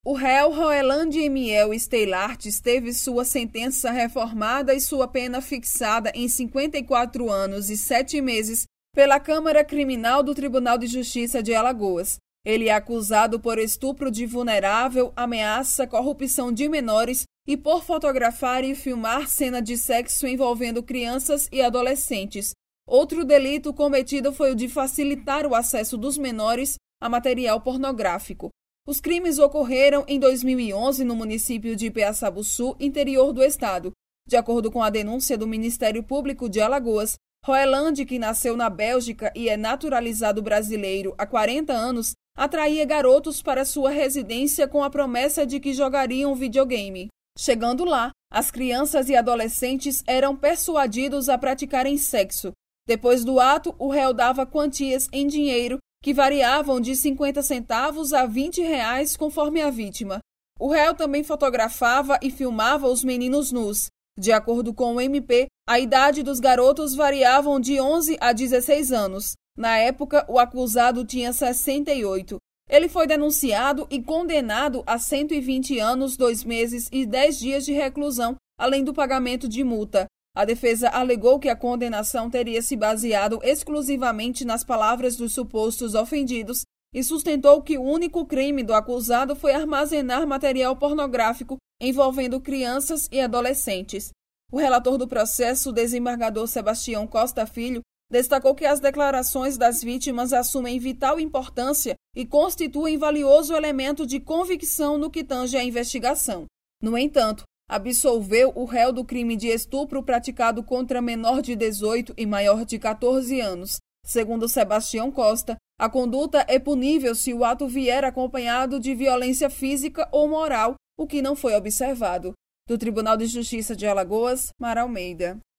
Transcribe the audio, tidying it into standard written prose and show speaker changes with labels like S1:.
S1: O réu Roeland Emiel Steylaerts teve sua sentença reformada e sua pena fixada em 54 anos e 7 meses pela Câmara Criminal do Tribunal de Justiça de Alagoas. Ele é acusado por estupro de vulnerável, ameaça, corrupção de menores e por fotografar e filmar cena de sexo envolvendo crianças e adolescentes. Outro delito cometido foi o de facilitar o acesso dos menores a material pornográfico. Os crimes ocorreram em 2011 no município de Piaçabuçu, interior do estado. De acordo com a denúncia do Ministério Público de Alagoas, Roeland, que nasceu na Bélgica e é naturalizado brasileiro há 40 anos, atraía garotos para sua residência com a promessa de que jogariam videogame. Chegando lá, as crianças e adolescentes eram persuadidos a praticarem sexo. Depois do ato, o réu dava quantias em dinheiro que variavam de 50 centavos a R$ 20 conforme a vítima. O réu também fotografava e filmava os meninos nus. De acordo com o MP, a idade dos garotos variavam de 11 a 16 anos. Na época, o acusado tinha 68. Ele foi denunciado e condenado a 120 anos, 2 meses e 10 dias de reclusão, além do pagamento de multa. A defesa alegou que a condenação teria se baseado exclusivamente nas palavras dos supostos ofendidos e sustentou que o único crime do acusado foi armazenar material pornográfico envolvendo crianças e adolescentes. O relator do processo, o desembargador Sebastião Costa Filho, destacou que as declarações das vítimas assumem vital importância e constituem valioso elemento de convicção no que tange à investigação. No entanto, absolveu o réu do crime de estupro praticado contra menor de 18 e maior de 14 anos. Segundo Sebastião Costa, a conduta é punível se o ato vier acompanhado de violência física ou moral, o que não foi observado. Do Tribunal de Justiça de Alagoas, Mara Almeida.